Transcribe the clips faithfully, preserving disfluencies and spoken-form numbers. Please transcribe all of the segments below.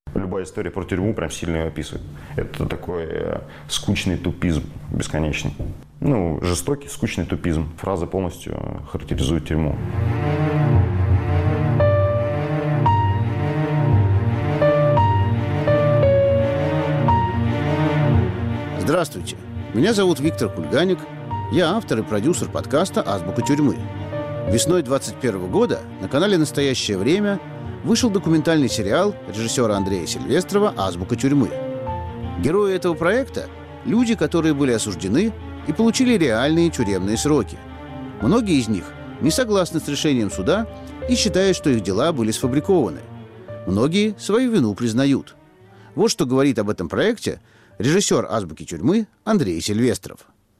Любая история про тюрьму прям сильно ее описывает. Это такой э, скучный тупизм бесконечный. Ну, жестокий, скучный тупизм. Фраза полностью характеризует тюрьму. Здравствуйте, меня зовут Виктор Кульганик. Я автор и продюсер подкаста «Азбука тюрьмы». Весной двадцать первого года на канале «Настоящее время» вышел документальный сериал режиссера Андрея Сильвестрова «Азбука тюрьмы». Герои этого проекта – люди, которые были осуждены и получили реальные тюремные сроки. Многие из них не согласны с решением суда и считают, что их дела были сфабрикованы. Многие свою вину признают. Вот что говорит об этом проекте режиссер «Азбуки тюрьмы» Андрей Сильвестров.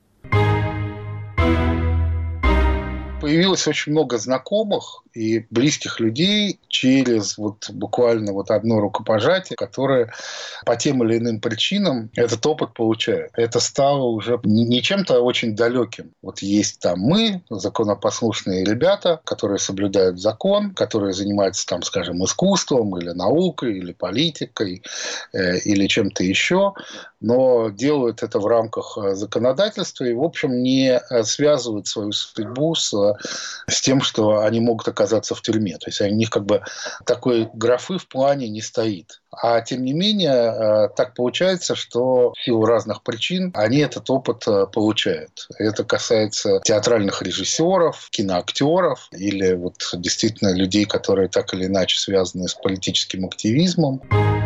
Появилось очень много знакомых и близких людей через вот буквально вот одно рукопожатие, которые по тем или иным причинам этот опыт получают. Это стало уже не чем-то очень далеким. Вот есть там мы, законопослушные ребята, которые соблюдают закон, которые занимаются там, скажем, искусством или наукой, или политикой, э, или чем-то еще, но делают это в рамках законодательства и, в общем, не связывают свою судьбу с, с тем, что они могут оказаться в тюрьме. То есть у них как бы такой графы в плане не стоит. А тем не менее, так получается, что в силу разных причин они этот опыт получают. Это касается театральных режиссеров, киноактеров или вот действительно людей, которые так или иначе связаны с политическим активизмом.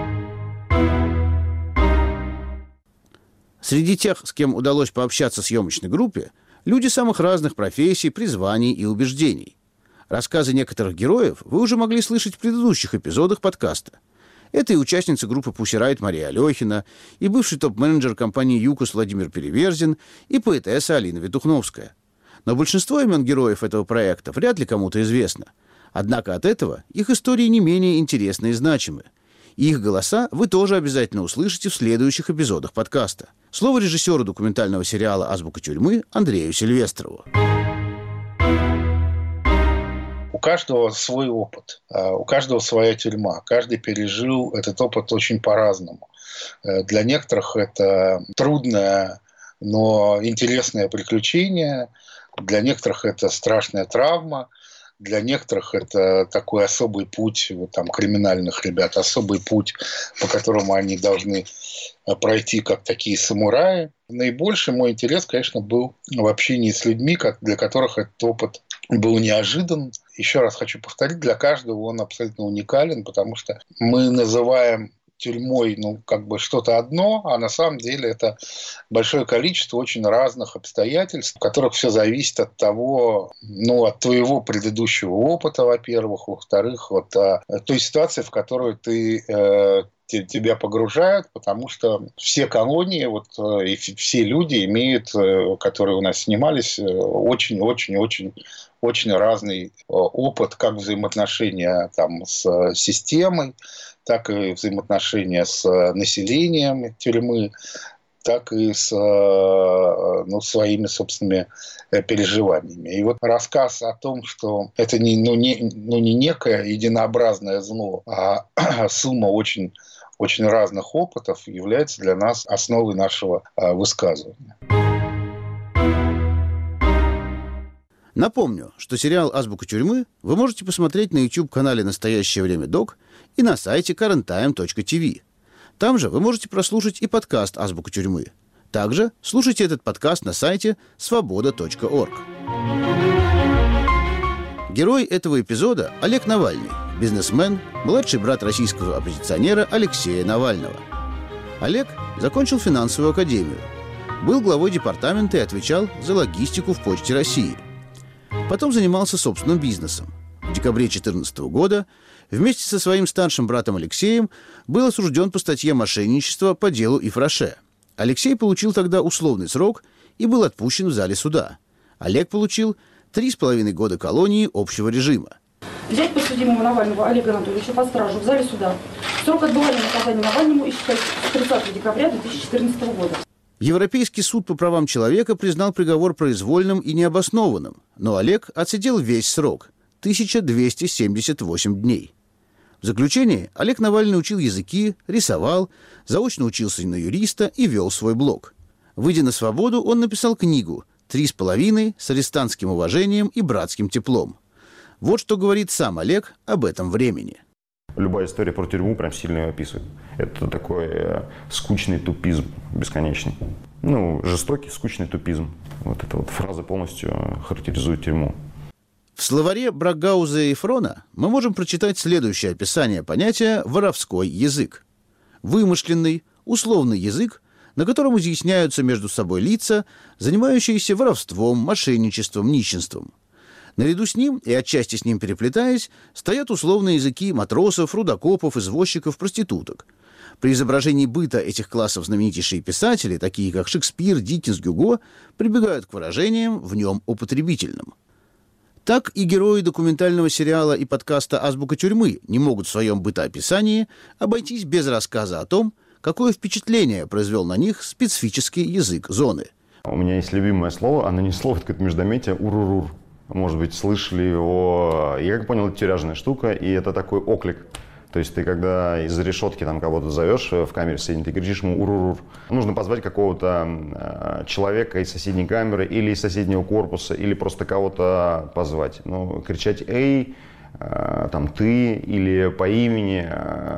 Среди тех, с кем удалось пообщаться в съемочной группе, люди самых разных профессий, призваний и убеждений. Рассказы некоторых героев вы уже могли слышать в предыдущих эпизодах подкаста. Это и участница группы Pussy Riot Мария Алехина, и бывший топ-менеджер компании «ЮКОС» Владимир Переверзин, и поэтесса Алина Ветухновская. Но большинство имен героев этого проекта вряд ли кому-то известно. Однако от этого их истории не менее интересны и значимы. И их голоса вы тоже обязательно услышите в следующих эпизодах подкаста. Слово режиссеру документального сериала «Азбука тюрьмы» Андрею Сильвестрову. У каждого свой опыт, у каждого своя тюрьма. Каждый пережил этот опыт очень по-разному. Для некоторых это трудное, но интересное приключение. Для некоторых это страшная травма. Для некоторых это такой особый путь, вот там, криминальных ребят, особый путь, по которому они должны пройти как такие самураи. Наибольший мой интерес, конечно, был в общении с людьми, для которых этот опыт был неожидан. Еще раз хочу повторить, для каждого он абсолютно уникален, потому что мы называем тюрьмой, ну, как бы что-то одно, а на самом деле это большое количество очень разных обстоятельств, в которых все зависит от того, ну, от твоего предыдущего опыта, во-первых, во-вторых, вот а, той ситуации, в которую ты э, тебя погружают, потому что все колонии, вот, и все люди имеют, которые у нас снимались, очень-очень-очень очень разный опыт, как взаимоотношения там, с системой, так и взаимоотношения с населением тюрьмы, так и с ну, своими собственными переживаниями. И вот рассказ о том, что это не, ну, не, ну, не некое единообразное зло, а сумма очень, очень разных опытов, является для нас основой нашего высказывания. Напомню, что сериал «Азбука тюрьмы» вы можете посмотреть на YouTube-канале «Настоящее время док» и на сайте current time точка ти ви. Там же вы можете прослушать и подкаст «Азбука тюрьмы». Также слушайте этот подкаст на сайте свобода точка орг. Герой этого эпизода – Олег Навальный, бизнесмен, младший брат российского оппозиционера Алексея Навального. Олег закончил финансовую академию, был главой департамента и отвечал за логистику в Почте России. Потом занимался собственным бизнесом. В декабре две тысячи четырнадцатого года вместе со своим старшим братом Алексеем был осужден по статье «Мошенничество» по делу Ифраше. Алексей получил тогда условный срок и был отпущен в зале суда. Олег получил три с половиной года колонии общего режима. Взять подсудимого Навального Олега Анатольевича под стражу в зале суда. Срок отбывания наказания Навальному истекает с тридцатого декабря две тысячи четырнадцатого года. Европейский суд по правам человека признал приговор произвольным и необоснованным, но Олег отсидел весь срок – тысяча двести семьдесят восемь дней. В В заключение Олег Навальный учил языки, рисовал, заочно учился на юриста и вел свой блог. Выйдя на свободу, он написал книгу «Три с половиной» с арестантским уважением и братским теплом. Вот что говорит сам Олег об этом времени. Любая история про тюрьму прям сильно ее описывает. Это такой э, скучный тупизм бесконечный. Ну, жестокий, скучный тупизм. Вот эта вот фраза полностью характеризует тюрьму. В словаре Брагауза и Фрона мы можем прочитать следующее описание понятия «воровской язык». Вымышленный, условный язык, на котором изъясняются между собой лица, занимающиеся воровством, мошенничеством, нищенством. Наряду с ним, и отчасти с ним переплетаясь, стоят условные языки матросов, рудокопов, извозчиков, проституток. При изображении быта этих классов знаменитейшие писатели, такие как Шекспир, Диккенс, Гюго, прибегают к выражениям в нем употребительным. Так и герои документального сериала и подкаста «Азбука тюрьмы» не могут в своем бытоописании обойтись без рассказа о том, какое впечатление произвел на них специфический язык зоны. У меня есть любимое слово, оно не слово, это какое-то междометие, урурур. Может быть, слышали его. Я как понял, это тюряжная штука, и это такой оклик. То есть ты когда из решетки там кого-то зовешь в камере соседней, ты кричишь ему урурур. Нужно позвать какого-то человека из соседней камеры или из соседнего корпуса, или просто кого-то позвать. Ну, кричать «эй», там «ты» или по имени.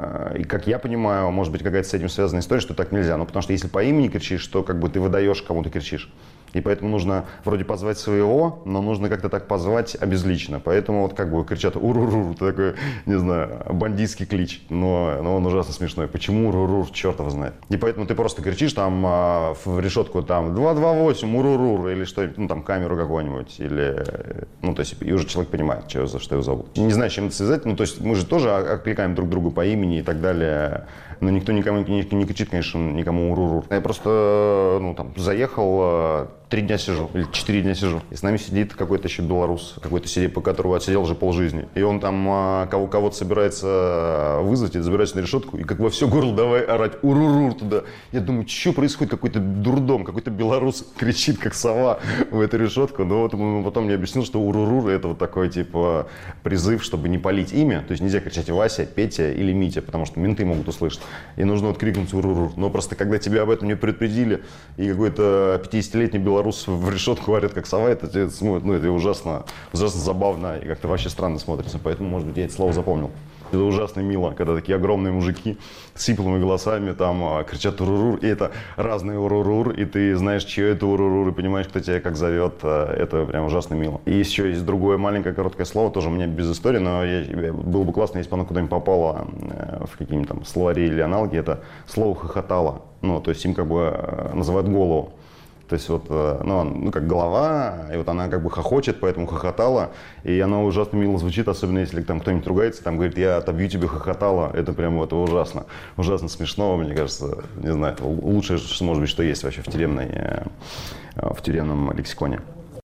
И как я понимаю, может быть, какая-то с этим связанная история, что так нельзя. Ну, потому что если по имени кричишь, то как бы ты выдаешь, кому ты кричишь. И поэтому нужно вроде позвать своего, но нужно как-то так позвать обезлично. Поэтому вот как бы кричат «урурур», это такой, не знаю, бандитский клич. Но, но он ужасно смешной. Почему «урурур», черт его знает. И поэтому ты просто кричишь там в решетку там два два восемь, «урурур» или что-нибудь, ну там камеру какую-нибудь. Или, ну то есть и уже человек понимает, что, за что его зовут. Не знаю, чем это связать. Ну то есть мы же тоже окликаем друг другу по имени и так далее. Но никто никому не, не кричит, конечно, никому «урурур». Я просто, ну там, заехал... Три дня сижу, или четыре дня сижу. И с нами сидит какой-то еще белорус, какой-то сидит, по которому отсидел уже полжизни. И он там а, кого, кого-то собирается вызвать, и забирается на решетку, и как во все горло давай орать «урурур» туда. Я думаю, что происходит? Какой-то дурдом, какой-то белорус кричит, как сова, в эту решетку. Но вот он потом мне объяснил, что «урурур» — это вот такой, типа, призыв, чтобы не палить имя. То есть нельзя кричать «Вася», «Петя» или «Митя», потому что менты могут услышать. И нужно вот крикнуть «урурур». Но просто когда тебя об этом не предупредили, и какой-то пятидесятилетний белорус Белорус в решетку варит, как сова, это, это, ну, это ужасно, ужасно забавно и как-то вообще странно смотрится. Поэтому, может быть, я это слово запомнил. Это ужасно мило, когда такие огромные мужики с сиплыми голосами там кричат «урурур», и это разные «урурур», и ты знаешь, чье это «урурур», и понимаешь, кто тебя как зовет. Это прям ужасно мило. И еще есть другое маленькое короткое слово, тоже у меня без истории, но я, было бы классно, если бы оно куда-нибудь попало в какие-нибудь там словари или аналоги. Это слово «хохотало». Ну, то есть им как бы называют голову. То есть вот, ну, ну, как голова, и вот она как бы хохочет, поэтому хохотала, и она ужасно мило звучит, особенно если там кто-нибудь ругается, там говорит, я отобью тебе хохотала, это прям вот ужасно, ужасно смешно, мне кажется, не знаю, это лучшее, что может быть, что есть вообще в тюремной, в тюремном лексиконе.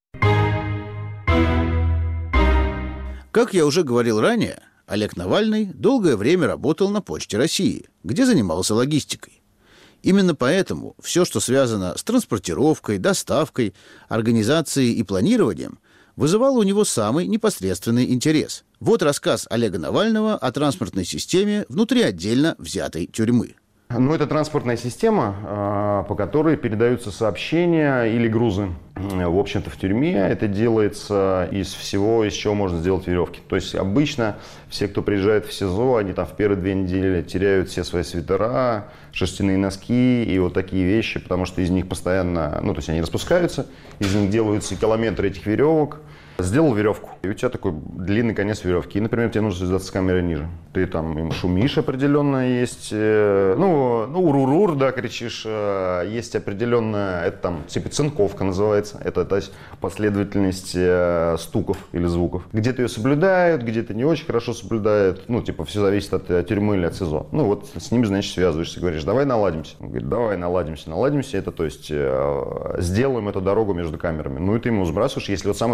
Как я уже говорил ранее, Олег Навальный долгое время работал на Почте России, где занимался логистикой. Именно поэтому все, что связано с транспортировкой, доставкой, организацией и планированием, вызывало у него самый непосредственный интерес. Вот рассказ Олега Навального о транспортной системе внутри отдельно взятой тюрьмы. Ну, это транспортная система, по которой передаются сообщения или грузы. В общем-то, в тюрьме это делается из всего, из чего можно сделать веревки. То есть обычно все, кто приезжает в СИЗО, они там в первые две недели теряют все свои свитера, шерстяные носки и вот такие вещи, потому что из них постоянно, ну, то есть они распускаются, из них делаются километры этих веревок. Сделал веревку, и у тебя такой длинный конец веревки. И, например, тебе нужно связаться с камерой ниже. Ты там им шумишь определенно, есть, ну, ну урурур, да, кричишь. Есть определенная, это там, типа цинковка называется. Это, то есть последовательность стуков или звуков. Где-то ее соблюдают, где-то не очень хорошо соблюдают. Ну, типа, все зависит от тюрьмы или от СИЗО. Ну, вот с ними, значит, связываешься, говоришь, давай наладимся. Он говорит, давай наладимся, наладимся. Это, то есть, сделаем эту дорогу между камерами. Ну, и ты ему сбрасываешь, если вот самый простой способ,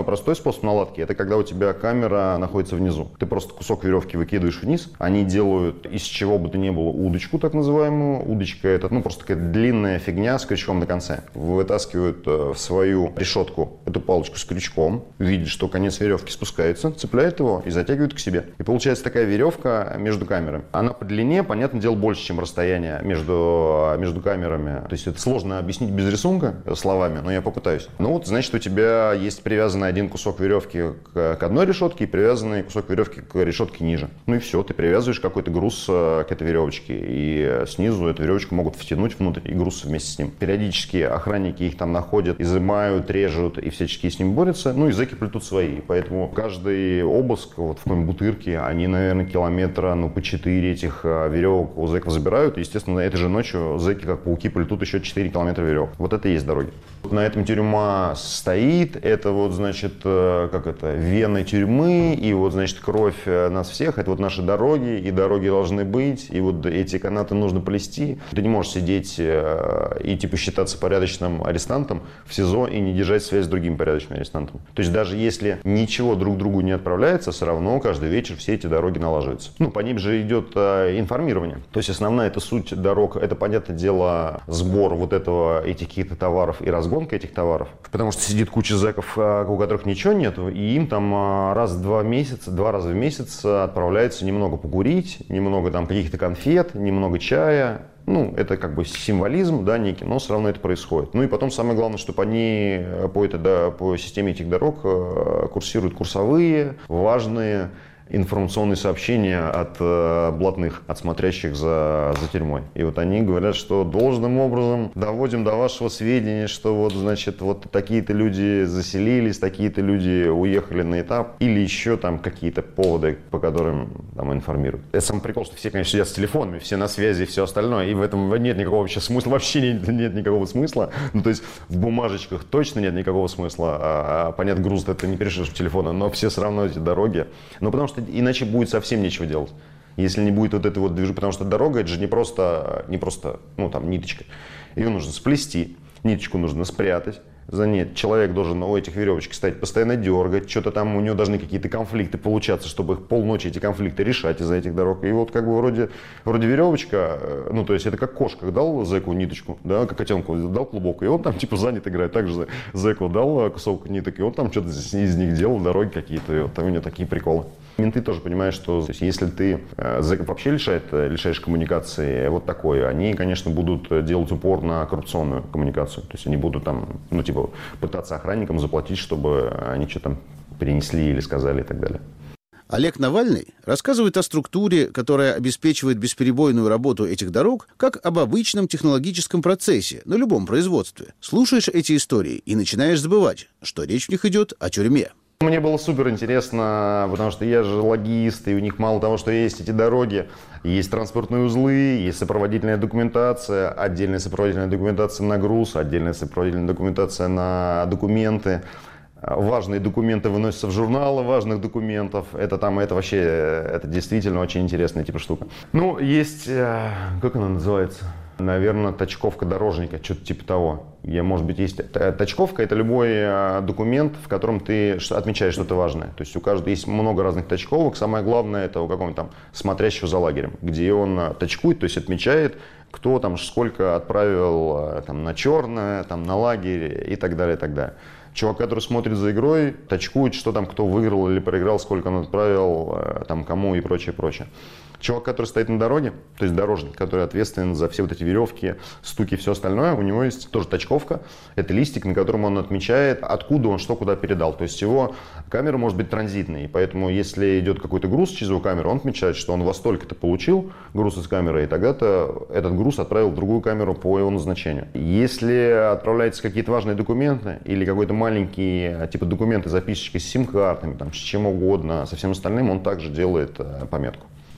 способ наладки – это когда у тебя камера находится внизу. Ты просто кусок веревки выкидываешь вниз. Они делают из чего бы то ни было удочку, так называемую. Удочка – это ну, просто такая длинная фигня с крючком на конце. Вытаскивают в свою решетку эту палочку с крючком, видят, что конец веревки спускается, цепляют его и затягивают к себе. И получается такая веревка между камерами. Она по длине, понятное дело, больше, чем расстояние между, между камерами. То есть это сложно объяснить без рисунка словами, но я попытаюсь. Ну вот, значит, у тебя есть привязанный один кусок веревки к, к одной решетке и привязанный кусок веревки к решетке ниже. Ну и все, ты привязываешь какой-то груз к этой веревочке, и снизу эту веревочку могут втянуть внутрь и груз вместе с ним. Периодически охранники их там находят, изымают, режут и всячески с ним борются. Ну и зэки плетут свои. Поэтому каждый обыск вот в какой-нибудь Бутырке, они, наверное, километра, ну, по четыре этих веревок у зэков забирают. И, естественно, этой же ночью зэки, как пауки, плетут еще четыре километра веревок. Вот это и есть дороги. На этом тюрьма стоит. Это вот, значит, как это, вены тюрьмы. И вот, значит, кровь нас всех. Это вот наши дороги. И дороги должны быть. И вот эти канаты нужно плести. Ты не можешь сидеть и, типа, считаться порядочным арестантом в СИЗО и не держать связь с другим порядочным арестантом. То есть даже если ничего друг другу не отправляется, все равно каждый вечер все эти дороги налаживаются. Ну, по ним же идет э, информирование. То есть основная эта суть дорог, это, понятное дело, сбор вот этого, этих каких-то товаров и разгонка этих товаров. Потому что сидит куча зэков, э, у которых ничего нету, и им там э, раз в два месяца, два раза в месяц отправляется немного покурить, немного там каких-то конфет, немного чая. Ну, это как бы символизм, да, некий, но все равно это происходит. Ну и потом самое главное, чтобы они по, это, да, по системе этих дорог курсируют курсовые, важные информационные сообщения от э, блатных, от смотрящих за, за тюрьмой. И вот они говорят, что должным образом доводим до вашего сведения, что вот, значит, вот такие-то люди заселились, такие-то люди уехали на этап, или еще там какие-то поводы, по которым там информируют. Это самый прикол, что все, конечно, сидят с телефонами, все на связи и все остальное, и в этом нет никакого вообще смысла, вообще нет, нет никакого смысла. Ну, то есть в бумажечках точно нет никакого смысла, а, а понятно, груз это не перешишь в телефоны, но все все равно эти дороги. Ну, потому что иначе будет совсем нечего делать. Если не будет вот этой вот движения, потому что дорога, это же не просто, не просто, ну, там, ниточка. Ее нужно сплести, ниточку нужно спрятать. За ней человек должен у этих веревочек стоять, постоянно дергать, что-то там у него должны какие-то конфликты получаться, чтобы их полночи эти конфликты решать из-за этих дорог. И вот как бы вроде, вроде веревочка, ну то есть это как кошка дал зэку ниточку, да, как котенку дал клубок, и он там типа занят играет. Также зэку дал кусок ниток, и он там что-то из них делал, дороги какие-то, и вот там у него такие приколы. Менты тоже понимают, что то есть, если ты э, зэков вообще лишает, лишаешь коммуникации вот такой, они, конечно, будут делать упор на коррупционную коммуникацию. То есть они будут там, ну, типа, пытаться охранникам заплатить, чтобы они что-то там перенесли или сказали и так далее. Олег Навальный рассказывает о структуре, которая обеспечивает бесперебойную работу этих дорог, как об обычном технологическом процессе на любом производстве. Слушаешь эти истории и начинаешь забывать, что речь в них идет о тюрьме. Мне было супер интересно, потому что я же логист, и у них мало того, что есть эти дороги, есть транспортные узлы, есть сопроводительная документация, отдельная сопроводительная документация на груз, отдельная сопроводительная документация на документы. Важные документы выносятся в журналы важных документов. Это там, это вообще, это действительно очень интересная типа штука. Ну, есть, как она называется? Наверное, тачковка дорожника, что-то типа того. Я, может быть, есть тачковка, это любой документ, в котором ты отмечаешь что-то важное. То есть у каждого есть много разных тачковок. Самое главное, это у какого-нибудь там смотрящего за лагерем, где он тачкует, то есть отмечает, кто там сколько отправил там, на черное, там, на лагерь и так далее, и так далее. Чувак, который смотрит за игрой, тачкует, что там, кто выиграл или проиграл, сколько он отправил, там, кому и прочее, прочее. Чувак, который стоит на дороге, то есть дорожник, который ответственен за все вот эти веревки, стуки и все остальное, у него есть тоже тачковка. Это листик, на котором он отмечает, откуда он что куда передал. То есть его камера может быть транзитной, поэтому если идет какой-то груз через его камеру, он отмечает, что он во столько-то получил груз из камеры, и тогда-то этот груз отправил в другую камеру по его назначению. Если отправляются какие-то важные документы или какой-то маленький типа документы, записочки с сим-картами, там, с чем угодно, со всем остальным, он также делает пометку.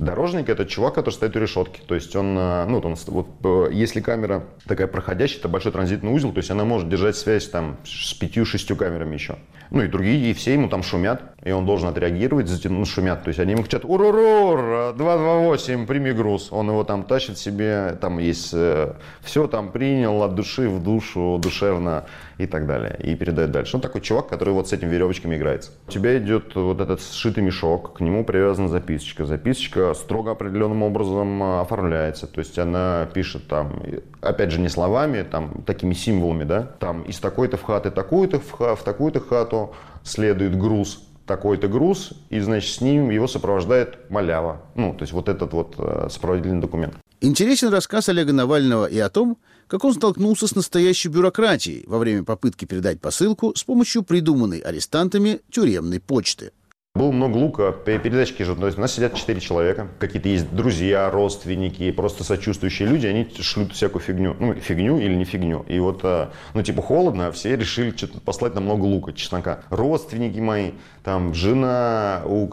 Дорожник – это чувак, который стоит у решетки. То есть он, ну, он, вот, если камера такая проходящая, это большой транзитный узел, то есть она может держать связь там с пятью-шестью камерами еще. Ну и другие, и все ему там шумят, и он должен отреагировать, ну, шумят. То есть они ему кричат: «Урурур, два два восемь, прими груз». Он его там тащит себе, там есть э, все там принял от души в душу, душевно и так далее. И передает дальше. Он такой чувак, который вот с этими веревочками играется. У тебя идет вот этот сшитый мешок, к нему привязана записочка. Записочка строго определенным образом оформляется. То есть она пишет там, опять же, не словами, там, такими символами, да, там из такой-то в хаты такую-то, в, ха, в такую-то хату следует груз, такой-то груз, и, значит, с ним его сопровождает малява. Ну, то есть вот этот вот э, сопроводительный документ. Интересен рассказ Олега Навального и о том, как он столкнулся с настоящей бюрократией во время попытки передать посылку с помощью придуманной арестантами тюремной почты. Было много лука, передатчики же, то есть у нас сидят четыре человека, какие-то есть друзья, родственники, просто сочувствующие люди, они шлют всякую фигню, ну, фигню или не фигню. И вот, ну, типа, холодно, а все решили что-то послать нам много лука, чеснока. Родственники мои, там, жена, у,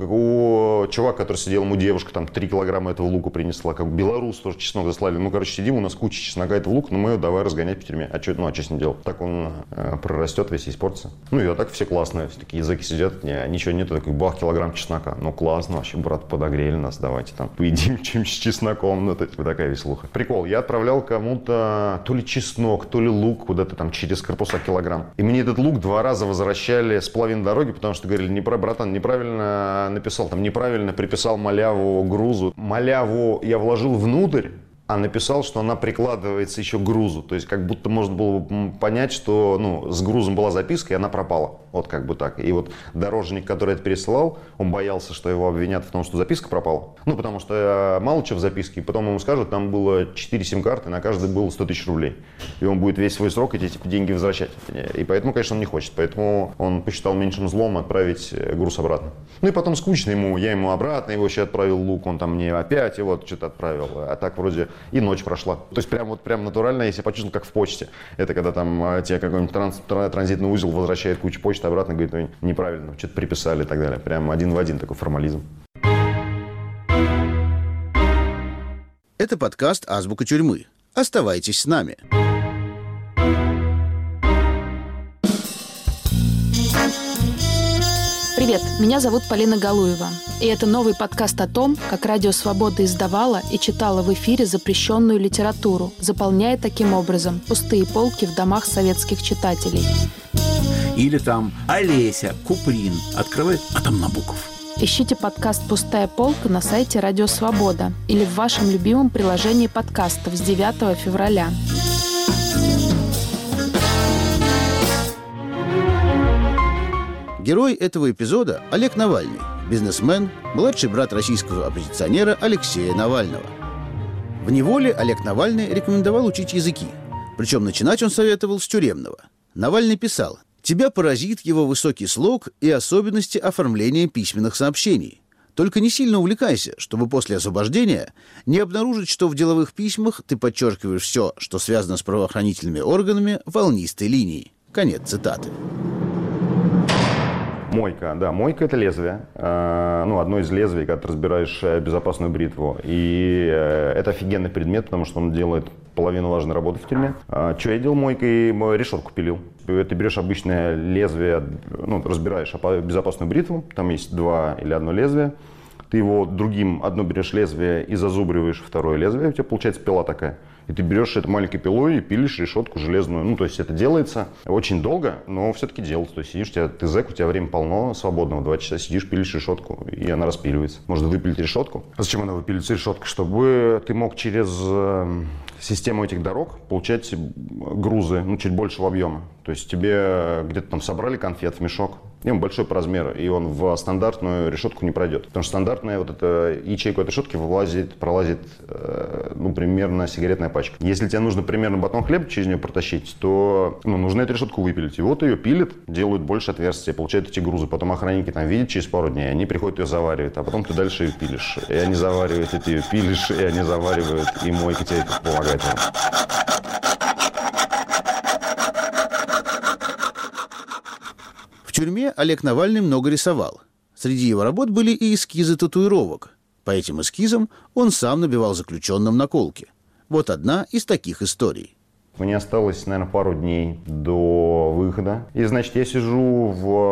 у чувака, который сидел, ему девушка, там, три килограмма этого лука принесла, как белорус тоже чеснок заслали. Ну, короче, сидим, у нас куча чеснока, этого лука, но мы его давай разгонять по тюрьме. А что, ну, а что с ним делать? Так он э, прорастет, весь испортится. Ну, и а так все классные, все такие языки сидят, не, ничего нету, такой бах, килограмм чеснока. Ну, классно, вообще, брат, подогрели нас, давайте там поедим чем-нибудь с чесноком. Ну, это типа такая веселуха. Прикол, я отправлял кому-то то ли чеснок, то ли лук куда-то там через корпуса килограмм. И мне этот лук два раза возвращали с половины дороги, потому что говорили: не, братан, неправильно написал, там неправильно приписал маляву грузу. Маляву я вложил внутрь, а написал, что она прикладывается еще к грузу. То есть как будто можно было понять, что, ну, с грузом была записка, и она пропала. Вот как бы так. И вот дорожник, который это пересылал, он боялся, что его обвинят в том, что записка пропала. Ну, потому что мало чего в записке. Потом ему скажут, там было четыре сим-карты, на каждой было сто тысяч рублей. И он будет весь свой срок эти типа, деньги возвращать. И поэтому, конечно, он не хочет. Поэтому он посчитал меньшим злом отправить груз обратно. Ну и потом скучно ему. Я ему обратно его еще отправил лук, он там мне опять его вот что-то отправил. А так вроде и ночь прошла. То есть прям вот прям натурально я себя почувствовал, как в почте. Это когда там тебе какой-нибудь транс, транзитный узел возвращает кучу почты обратно, говорит: ну, неправильно, что-то приписали и так далее. Прям один в один такой формализм. Это подкаст «Азбука тюрьмы». Оставайтесь с нами. Привет, меня зовут Полина Галуева, и это новый подкаст о том, как Радио Свобода издавала и читала в эфире запрещенную литературу, заполняя таким образом пустые полки в домах советских читателей. Или там Олеся, Куприн открывает, а там Набоков. Ищите подкаст «Пустая полка» на сайте Радио Свобода или в вашем любимом приложении подкастов с девятого февраля. Герой этого эпизода – Олег Навальный, бизнесмен, младший брат российского оппозиционера Алексея Навального. В неволе Олег Навальный рекомендовал учить языки. Причем начинать он советовал с тюремного. Навальный писал: «Тебя поразит его высокий слог и особенности оформления письменных сообщений. Только не сильно увлекайся, чтобы после освобождения не обнаружить, что в деловых письмах ты подчеркиваешь все, что связано с правоохранительными органами волнистой линией». Конец цитаты. Мойка, да, мойка – это лезвие, э, ну, одно из лезвий, когда ты разбираешь безопасную бритву. И э, это офигенный предмет, потому что он делает половину важной работы в тюрьме. Э, что я делал мойкой? Решетку пилил. Ты берешь обычное лезвие, ну, разбираешь безопасную бритву, там есть два или одно лезвие. Ты его другим, одно берешь лезвие и зазубриваешь второе лезвие, у тебя получается пила такая. И ты берешь эту маленькой пилой и пилишь решетку железную. Ну, то есть это делается очень долго, но все-таки делается. То есть сидишь, у тебя, ты зэк, у тебя время полно свободного. Два часа сидишь, пилишь решетку, и она распиливается. Можно выпилить решетку. А зачем она выпиливается, решетка? Чтобы ты мог через э, систему этих дорог получать грузы, ну, чуть большего объема. То есть тебе где-то там собрали конфет в мешок, и он большой по размеру, и он в стандартную решетку не пройдет. Потому что стандартная вот эта ячейка этой решетки вылазит, пролазит, э, ну, примерно сигаретная пачка. Если тебе нужно примерно батон хлеба через нее протащить, то, ну, нужно эту решетку выпилить. И вот ее пилят, делают больше отверстия, получают эти грузы. Потом охранники там видят через пару дней, они приходят ее заваривают, а потом ты дальше ее пилишь. И они заваривают, и ты ее пилишь, и они заваривают, и мойка тебе помогает. В тюрьме Олег Навальный много рисовал. Среди его работ были и эскизы татуировок. По этим эскизам он сам набивал заключенным наколки. Вот одна из таких историй. Мне осталось, наверное, пару дней до выхода. И, значит, я сижу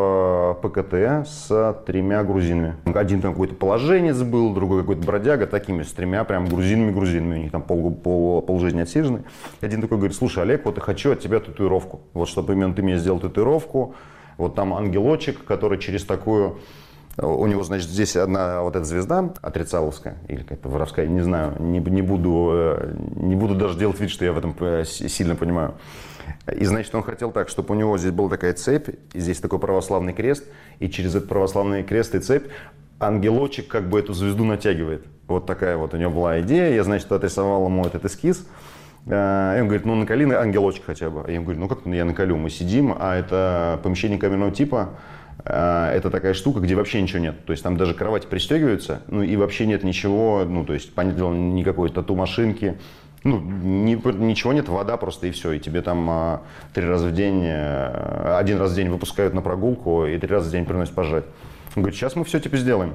в ПКТ с тремя грузинами. Один там какой-то положенец был, другой какой-то бродяга, такими, с тремя прям грузинами-грузинами. У них там пол, пол, полжизни отсижены. Один такой говорит: слушай, Олег, вот я хочу от тебя татуировку. Вот чтобы именно ты мне сделал татуировку. Вот там ангелочек, который через такую... У него, значит, здесь одна вот эта звезда отрицаловская или какая-то воровская, не знаю, не, не, буду, не буду даже делать вид, что я в этом сильно понимаю. И, значит, он хотел так, чтобы у него здесь была такая цепь, и здесь такой православный крест, и через этот православный крест и цепь ангелочек как бы эту звезду натягивает. Вот такая вот у него была идея. Я, значит, отрисовал ему этот эскиз. И он говорит: ну наколи ангелочек хотя бы. А я ему говорю: ну как я наколю? Мы сидим, а это помещение камерного типа. Это такая штука, где вообще ничего нет. То есть там даже кровати пристегиваются, ну и вообще нет ничего, ну то есть, понятное дело, никакой тату-машинки, ну ни, ничего нет, вода просто и все. И тебе там а, три раза в день, а, один раз в день выпускают на прогулку и три раза в день приносят пожрать. Он говорит: сейчас мы все типа сделаем.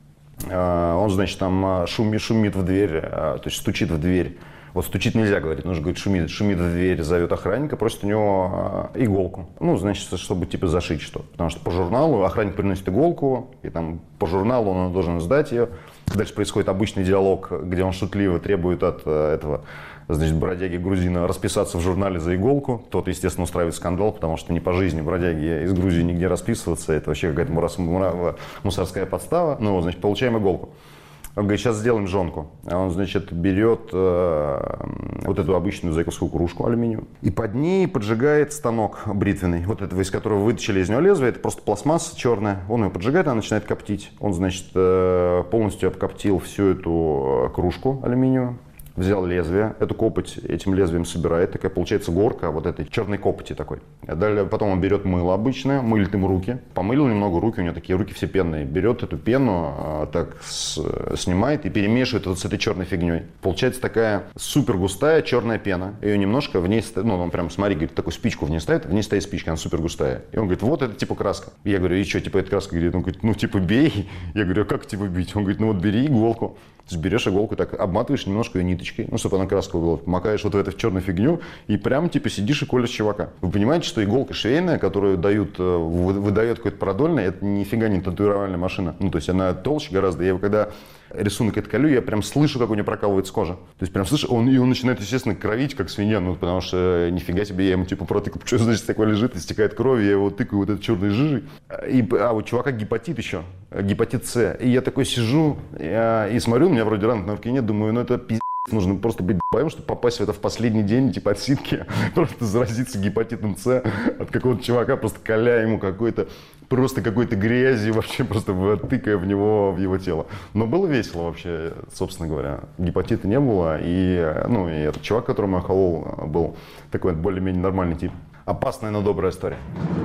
А, он, значит, там шумит, шумит в дверь, а, то есть стучит в дверь. Вот стучит нельзя, говорит, нужно, говорит, шумит, шумит в дверь, зовет охранника, просит у него э, иголку. Ну, значит, чтобы типа зашить что. Потому что по журналу охранник приносит иголку, и там по журналу он должен сдать ее. Дальше происходит обычный диалог, где он шутливо требует от э, этого, значит, бродяги грузина расписаться в журнале за иголку. Тот, естественно, устраивает скандал, потому что не по жизни бродяги из Грузии нигде расписываться. Это вообще какая-то мурас, мура, мусорская подстава. Ну, вот, значит, получаем иголку. Он говорит: сейчас сделаем жонку. А он, значит, берет э, вот эту обычную зайковскую кружку алюминиевую и под ней поджигает станок бритвенный, вот этого, из которого вытащили из него лезвие. Это просто пластмасса черная. Он ее поджигает, она начинает коптить. Он, значит, э, полностью обкоптил всю эту кружку алюминиевую. Взял лезвие, эту копоть этим лезвием собирает, такая получается горка вот этой черной копоти такой. Далее потом он берет мыло обычное, мылит им руки, помылил немного руки, у него такие руки все пенные, берет эту пену, так с, снимает и перемешивает вот с этой черной фигней. Получается такая супер густая черная пена, ее немножко в ней, ну он прям, смотри, говорит, такую спичку в ней ставит, в ней стоит спичка, она супер густая. И он говорит: вот это типа краска. Я говорю: и что, типа это краска? Он говорит: ну типа бей. Я говорю: а как типа бить? Он говорит: ну вот бери иголку. То есть берешь иголку, так обматываешь немножко ее ниточкой, ну, чтобы она краска была, макаешь вот в эту черную фигню и прям типа сидишь и колешь чувака. Вы понимаете, что иголка швейная, которую дают, выдает какой-то продольный, это нифига не татуировальная машина. Ну, то есть она толще гораздо. Я когда рисунок это колю, я прям слышу, как у него прокалывается кожа. То есть прям слышу, он, и он начинает, естественно, кровить, как свинья, ну, потому что нифига себе, я ему типа протыкаю, что значит такое лежит, истекает кровь, я его тыкаю вот этой черной жижей. И, а у чувака гепатит еще, гепатит С. И я такой сижу я, и смотрю, у меня вроде ран на руке нет, думаю, ну это пиздец. Нужно просто быть д***ем, чтобы попасть в это в последний день, типа отсидки, просто заразиться гепатитом С от какого-то чувака, просто коля ему какой-то, просто какой-то грязью, вообще просто тыкая в него, в его тело. Но было весело вообще, собственно говоря. Гепатита не было, и, ну, и этот чувак, которому я холол, был такой более-менее нормальный тип. Опасная, но добрая история.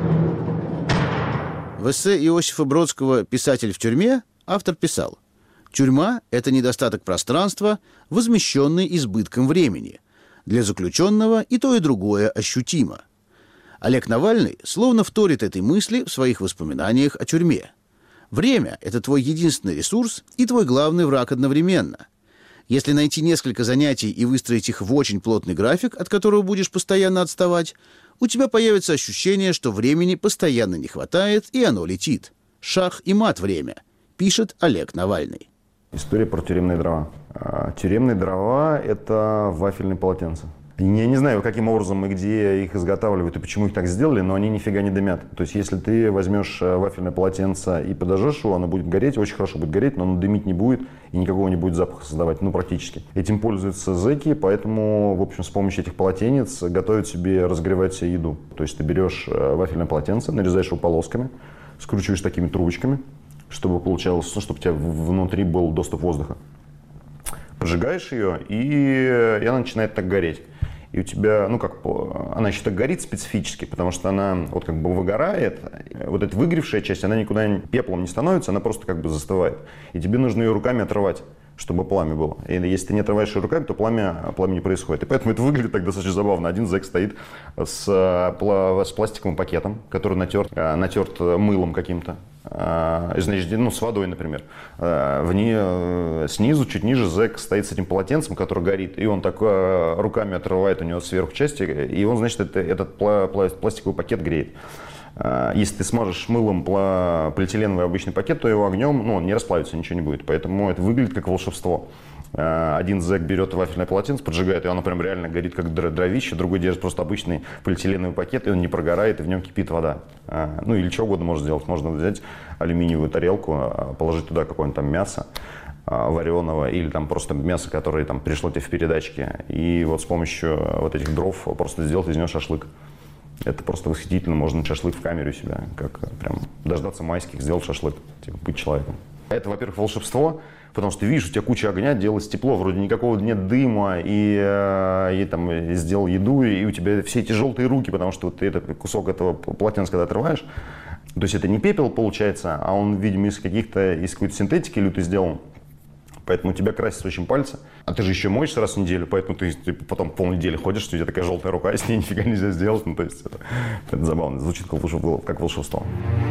В эссе Иосифа Бродского «Писатель в тюрьме» автор писал: «Тюрьма – это недостаток пространства, возмещенный избытком времени. Для заключенного и то, и другое ощутимо». Олег Навальный словно вторит этой мысли в своих воспоминаниях о тюрьме. Время – это твой единственный ресурс и твой главный враг одновременно. Если найти несколько занятий и выстроить их в очень плотный график, от которого будешь постоянно отставать, у тебя появится ощущение, что времени постоянно не хватает, и оно летит. Шах и мат время, пишет Олег Навальный. История про тюремные дрова. Тюремные дрова – это вафельные полотенца. Я не знаю, каким образом и где их изготавливают и почему их так сделали, но они нифига не дымят. То есть, если ты возьмешь вафельное полотенце и подожжешь его, оно будет гореть, очень хорошо будет гореть, но оно дымить не будет и никакого не будет запаха создавать, ну, практически. Этим пользуются зэки, поэтому, в общем, с помощью этих полотенец готовят себе, разогревать себе еду. То есть, ты берешь вафельное полотенце, нарезаешь его полосками, скручиваешь такими трубочками, чтобы получалось, ну, чтобы у тебя внутри был доступ воздуха. Поджигаешь ее, и, и она начинает так гореть. И у тебя, ну как, она еще так горит специфически, потому что она вот как бы выгорает. Вот эта выгоревшая часть, она никуда пеплом не становится, она просто как бы застывает. И тебе нужно ее руками отрывать, чтобы пламя было. И если ты не отрываешь руками, то пламя, пламя не происходит. И поэтому это выглядит так достаточно забавно. Один зэк стоит с, с пластиковым пакетом, который натерт, натерт мылом каким-то, значит, ну, с водой, например. В ней, снизу, чуть ниже, зэк стоит с этим полотенцем, который горит, и он так руками отрывает у него сверху части, и он, значит, это, этот пластиковый пакет греет. Если ты смажешь мылом полиэтиленовый обычный пакет, то его огнем, ну, он не расплавится, ничего не будет. Поэтому это выглядит как волшебство. Один зэк берет вафельное полотенце, поджигает, и оно прям реально горит как дровище. Другой держит просто обычный полиэтиленовый пакет, и он не прогорает, и в нем кипит вода. Ну или что угодно можно сделать. Можно взять алюминиевую тарелку, положить туда какое-нибудь там мясо вареного или там просто мясо, которое там пришло тебе в передачке. И вот с помощью вот этих дров просто сделать из него шашлык. Это просто восхитительно. Можно шашлык в камере у себя, как прям дождаться майских, сделать шашлык, типа быть человеком. Это, во-первых, волшебство, потому что ты видишь, у тебя куча огня, делалось тепло, вроде никакого нет дыма, и, и там сделал еду, и у тебя все эти желтые руки, потому что вот ты этот кусок этого полотенца, когда отрываешь, то есть это не пепел получается, а он, видимо, из каких-то, из какой-то синтетики люто сделан. Поэтому у тебя красятся очень пальцы. А ты же еще моешься раз в неделю, поэтому ты, ты потом полнедели ходишь, что у тебя такая желтая рука, и с ней нифига нельзя сделать. Ну, то есть это, это забавно, звучит как волшебство. Как волшебство.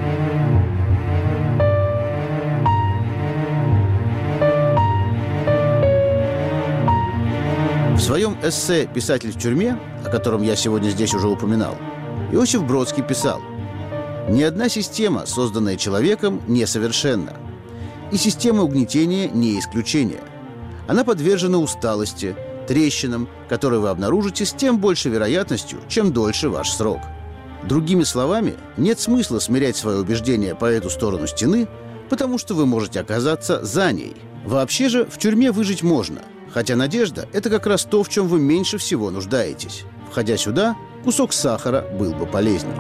В своем эссе «Писатель в тюрьме», о котором я сегодня здесь уже упоминал, Иосиф Бродский писал: «Ни одна система, созданная человеком, несовершенна. И система угнетения не исключение. Она подвержена усталости, трещинам, которые вы обнаружите с тем большей вероятностью, чем дольше ваш срок. Другими словами, нет смысла смирять свое убеждение по эту сторону стены, потому что вы можете оказаться за ней. Вообще же в тюрьме выжить можно, хотя надежда – это как раз то, в чем вы меньше всего нуждаетесь. Входя сюда, кусок сахара был бы полезней».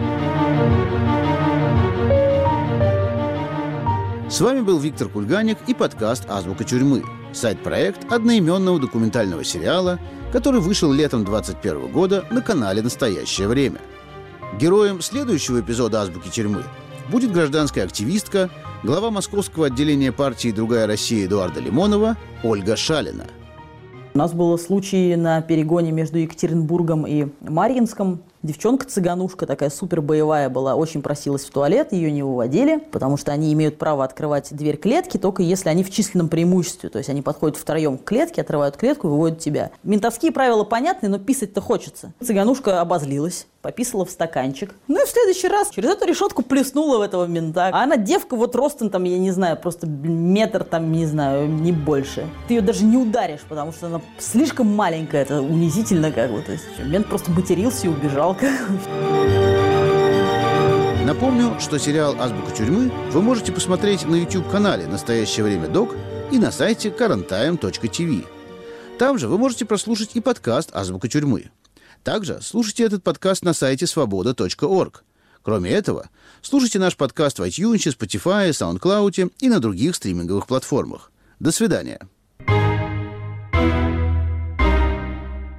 С вами был Виктор Кульганик и подкаст «Азбука тюрьмы», сайт-проект одноименного документального сериала, который вышел летом двадцать первого года на канале «Настоящее время». Героем следующего эпизода «Азбуки тюрьмы» будет гражданская активистка, глава московского отделения партии «Другая Россия» Эдуарда Лимонова Ольга Шалина. У нас был случай на перегоне между Екатеринбургом и Марьинском. Девчонка-цыганушка такая супер боевая была, очень просилась в туалет, ее не выводили, потому что они имеют право открывать дверь клетки, только если они в численном преимуществе. То есть они подходят втроем к клетке, отрывают клетку и выводят тебя. Ментовские правила понятны, но писать-то хочется. Цыганушка обозлилась, пописала в стаканчик. Ну и в следующий раз через эту решетку плеснула в этого мента. А она девка вот ростом там, я не знаю, просто метр там, не знаю, не больше. Ты ее даже не ударишь, потому что она слишком маленькая, это унизительно как бы. То есть мент просто матерился и убежал. Напомню, что сериал «Азбука тюрьмы» вы можете посмотреть на YouTube-канале «Настоящее время док» и на сайте current time точка ти ви. Там же вы можете прослушать и подкаст «Азбука тюрьмы». Также слушайте этот подкаст на сайте свобода точка орг. Кроме этого, слушайте наш подкаст в iTunes, Spotify, SoundCloud и на других стриминговых платформах. До свидания.